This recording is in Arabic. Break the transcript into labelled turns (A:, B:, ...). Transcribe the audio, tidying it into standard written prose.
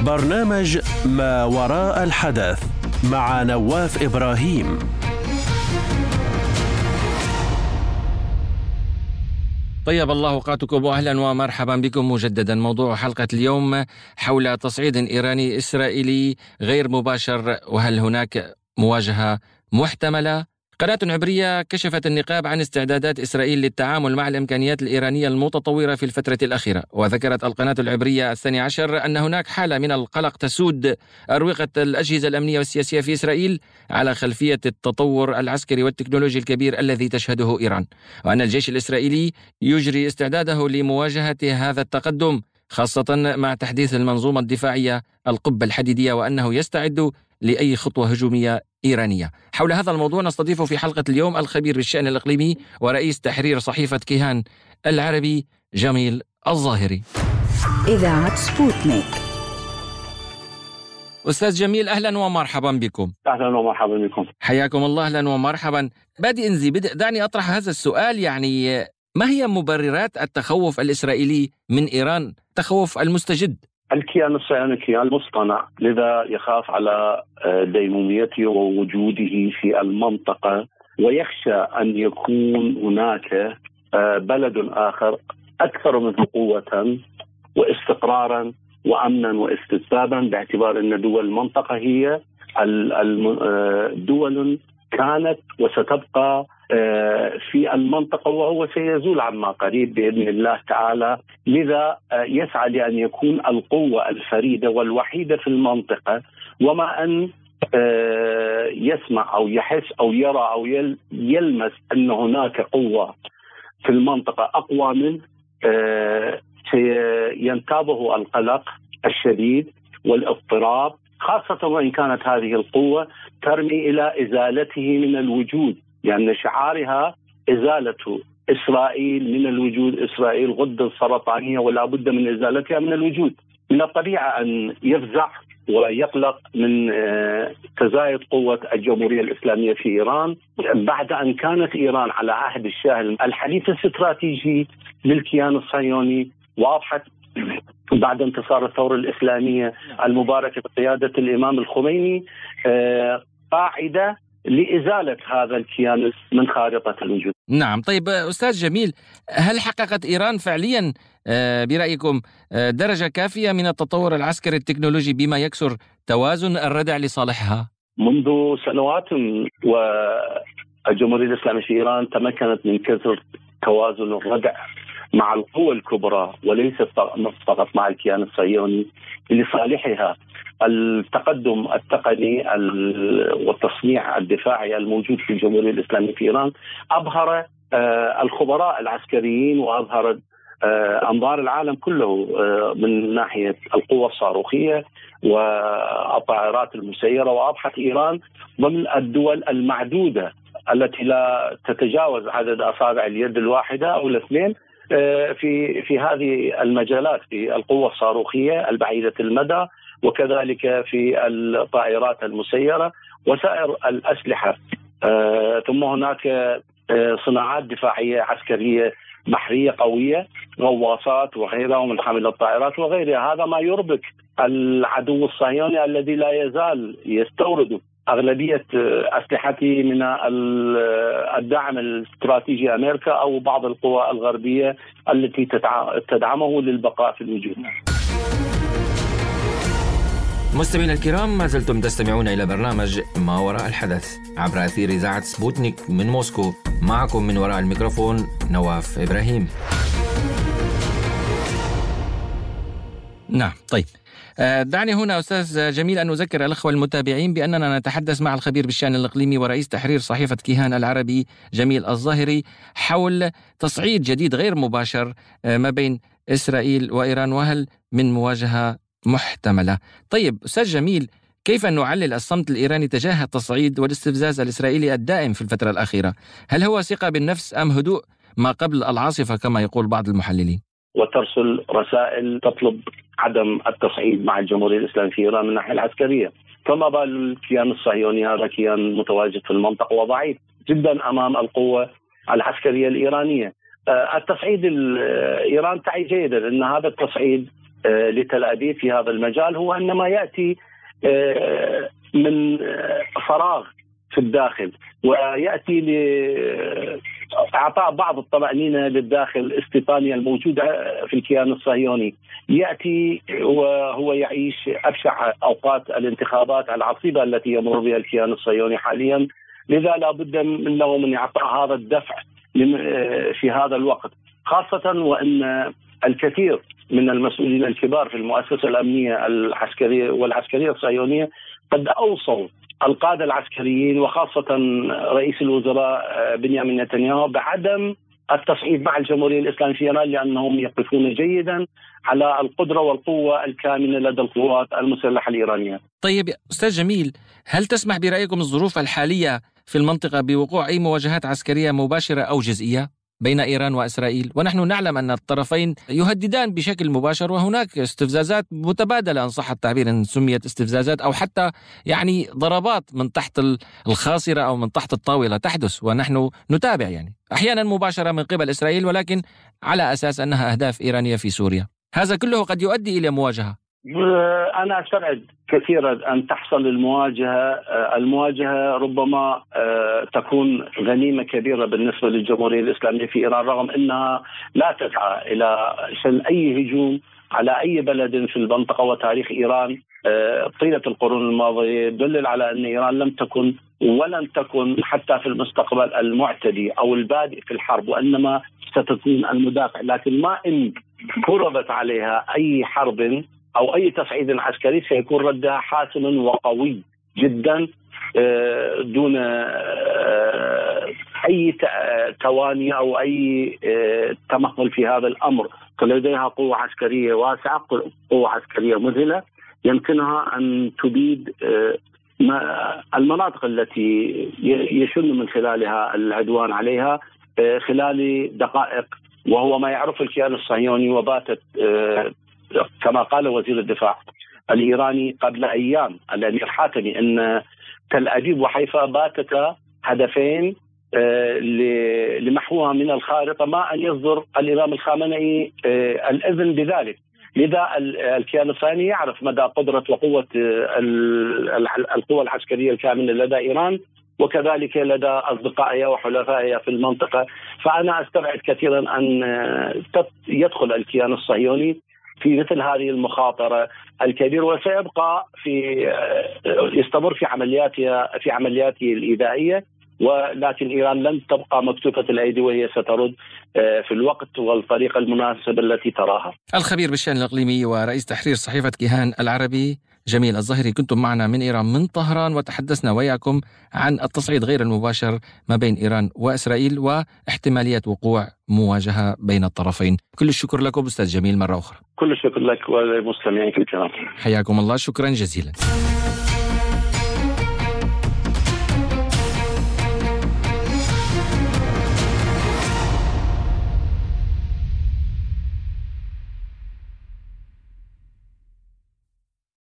A: برنامج ما وراء الحدث مع نواف إبراهيم.
B: طيب الله أوقاتكم وأهلا ومرحبا بكم مجددا. موضوع حلقة اليوم حول تصعيد إيراني إسرائيلي غير مباشر، وهل هناك مواجهة محتملة؟ قناة عبرية كشفت النقاب عن استعدادات إسرائيل للتعامل مع الإمكانيات الإيرانية المتطورة في الفترة الأخيرة، وذكرت القناة العبرية 12 أن هناك حالة من القلق تسود أروقة الأجهزة الأمنية والسياسية في إسرائيل على خلفية التطور العسكري والتكنولوجي الكبير الذي تشهده إيران، وأن الجيش الإسرائيلي يجري استعداده لمواجهة هذا التقدم، خاصة مع تحديث المنظومة الدفاعية القبة الحديدية، وأنه يستعد لأي خطوة هجومية إيرانية. حول هذا الموضوع نستضيف في حلقة اليوم الخبير بالشأن الإقليمي ورئيس تحرير صحيفة كيهان العربي جميل الظاهري.
C: إذاعة سبوتنيك.
B: أستاذ جميل، أهلا ومرحبا بكم.
D: أهلا ومرحبا بكم.
B: حياكم الله، أهلا ومرحبا. بدء دعني أطرح هذا السؤال، يعني ما هي مبررات التخوف الإسرائيلي من إيران، تخوف المستجد؟
D: الكيان الصهيوني كيان مصطنع، لذا يخاف على ديموميته ووجوده في المنطقة، ويخشى أن يكون هناك بلد آخر أكثر منه قوة واستقرارا وأمنا واستتبابا، باعتبار أن دول المنطقة هي دول كانت وستبقى في المنطقة، وهو سيزول عما قريب بإذن الله تعالى. لذا يسعى لأن يكون القوة الفريدة والوحيدة في المنطقة، وما أن يسمع أو يحس أو يرى أو يلمس أن هناك قوة في المنطقة أقوى منه، سينتابه القلق الشديد والاضطراب، خاصة وإن كانت هذه القوة ترمي إلى إزالته من الوجود، لأن يعني شعارها إزالة إسرائيل من الوجود، إسرائيل غدة سرطانية ولا بد من إزالتها من الوجود. من الطبيعة أن يفزع ويقلق من تزايد قوة الجمهورية الإسلامية في إيران، بعد أن كانت إيران على عهد الشاه الحديث الاستراتيجي للكيان الصهيوني، وأضحت بعد انتصار الثورة الإسلامية المباركة بقيادة الإمام الخميني قاعدة لإزالة هذا الكيان من خارطة الوجود.
B: نعم. طيب أستاذ جميل، هل حققت إيران فعليا برأيكم درجة كافية من التطور العسكري التكنولوجي بما يكسر توازن الردع لصالحها؟
D: منذ سنوات والجمهورية الإسلامية في إيران تمكنت من كسر توازن الردع مع القوى الكبرى، وليس فقط مع الكيان الصهيوني، لصالحها. التقدم التقني والتصنيع الدفاعي الموجود في الجمهورية الإسلامية في إيران أبهر الخبراء العسكريين، وأظهر أنظار العالم كله من ناحية القوة الصاروخية والطائرات المسيرة، وأضحت إيران ضمن الدول المعدودة التي لا تتجاوز عدد أصابع اليد الواحدة أو الاثنين في هذه المجالات، في القوة الصاروخية البعيدة المدى، وكذلك في الطائرات المسيرة وسائر الأسلحة. ثم هناك صناعات دفاعية عسكرية بحرية قوية، غواصات وغيرها ومن حامل الطائرات وغيرها. هذا ما يربك العدو الصهيوني الذي لا يزال يستورد أغلبية أسلحته من الدعم الاستراتيجي أمريكا أو بعض القوى الغربية التي تدعمه للبقاء في الوجود.
B: مستمعينا الكرام، ما زلتم تستمعون إلى برنامج ما وراء الحدث عبر أثير إذاعة سبوتنيك من موسكو. معكم من وراء الميكروفون نواف إبراهيم. نعم. طيب دعني هنا أستاذ جميل أن أذكر الأخوة المتابعين بأننا نتحدث مع الخبير بالشأن الإقليمي ورئيس تحرير صحيفة كيهان العربي جميل الظاهري حول تصعيد جديد غير مباشر ما بين إسرائيل وإيران، وهل من مواجهة محتملة. طيب أستاذ جميل، كيف نعلل الصمت الإيراني تجاه التصعيد والاستفزاز الإسرائيلي الدائم في الفترة الأخيرة؟ هل هو ثقة بالنفس أم هدوء ما قبل العاصفة كما يقول بعض المحللين؟
D: وترسل رسائل تطلب عدم التصعيد مع الجمهورية الإسلامية في إيران من الناحية العسكرية، فما بال الكيان الصهيوني؟ هذا كيان متواجد في المنطقة وضعيف جدا أمام القوة العسكرية الإيرانية. التصعيد إيران تعي جيدا أن هذا التصعيد لتل أبيب في هذا المجال هو إنما يأتي من فراغ في الداخل، ويأتي لإعطاء بعض الطمأنينة للداخل استيطانية الموجودة في الكيان الصهيوني. يأتي وهو يعيش أبشع أوقات الانتخابات العصيبة التي يمر بها الكيان الصهيوني حاليا، لذا لا بد له من إعطاء هذا الدفع في هذا الوقت، خاصة وأن الكثير من المسؤولين الكبار في المؤسسة الأمنية العسكرية والعسكرية الصهيونية قد أوصوا القادة العسكريين وخاصة رئيس الوزراء بنيامين نتنياهو بعدم التصعيد مع الجمهورية الإسلامية في إيران، لأنهم يقفون جيدا على القدرة والقوة الكامنة لدى القوات المسلحة الإيرانية.
B: طيب أستاذ جميل، هل تسمح برأيكم الظروف الحالية في المنطقة بوقوع أي مواجهات عسكرية مباشرة أو جزئية بين إيران وإسرائيل؟ ونحن نعلم أن الطرفين يهددان بشكل مباشر، وهناك استفزازات متبادلة إن صح التعبير، إن سميت استفزازات أو حتى يعني ضربات من تحت الخاصرة أو من تحت الطاولة تحدث، ونحن نتابع يعني أحيانا مباشرة من قبل إسرائيل، ولكن على أساس أنها أهداف إيرانية في سوريا. هذا كله قد يؤدي إلى مواجهة.
D: أنا أستبعد كثيرا أن تحصل المواجهة ربما تكون غنيمة كبيرة بالنسبة للجمهورية الإسلامية في إيران، رغم أنها لا تسعى إلى شن أي هجوم على أي بلد في المنطقة. وتاريخ إيران طيلة القرون الماضية يدلل على أن إيران لم تكن ولن تكن حتى في المستقبل المعتدي أو البادئ في الحرب، وإنما ستكون المدافع. لكن ما إن فرضت عليها أي حرب أو أي تصعيد عسكري سيكون ردها حاسم وقوي جدا دون أي تواني أو أي تمهل في هذا الأمر. لديها قوة عسكرية واسعة، قوة عسكرية مذهلة يمكنها أن تبيد المناطق التي يشن من خلالها العدوان عليها خلال دقائق، وهو ما يعرف الكيان الصهيوني. وباتت كما قال وزير الدفاع الإيراني قبل أيام الأمير حاتمي أن تل أبيب وحيفا باتتا هدفين لمحوها من الخارطة، ما أن يصدر الإمام الخامنئي الإذن بذلك. لذا الكيان الصهيوني يعرف مدى قدرة وقوة القوى العسكرية الكاملة لدى إيران، وكذلك لدى أصدقائها وحلفائها في المنطقة. فأنا أستبعد كثيرا أن يدخل الكيان الصهيوني في مثل هذه المخاطرة الكبيرة، وسيبقى يستمر في عملياته الإيذائية. ولكن إيران لن تبقى مكتوفة الأيدي، وهي سترد في الوقت والطريقة المناسبة التي تراها.
B: الخبير بالشأن الإقليمي ورئيس تحرير صحيفة كيهان العربي جميل الظاهري، كنتم معنا من إيران من طهران، وتحدثنا وياكم عن التصعيد غير المباشر ما بين إيران وإسرائيل واحتمالية وقوع مواجهة بين الطرفين. كل الشكر لكم أستاذ جميل مرة أخرى.
D: كل الشكر لك وللمستمعين الكرام.
B: حياكم الله، شكرا جزيلا.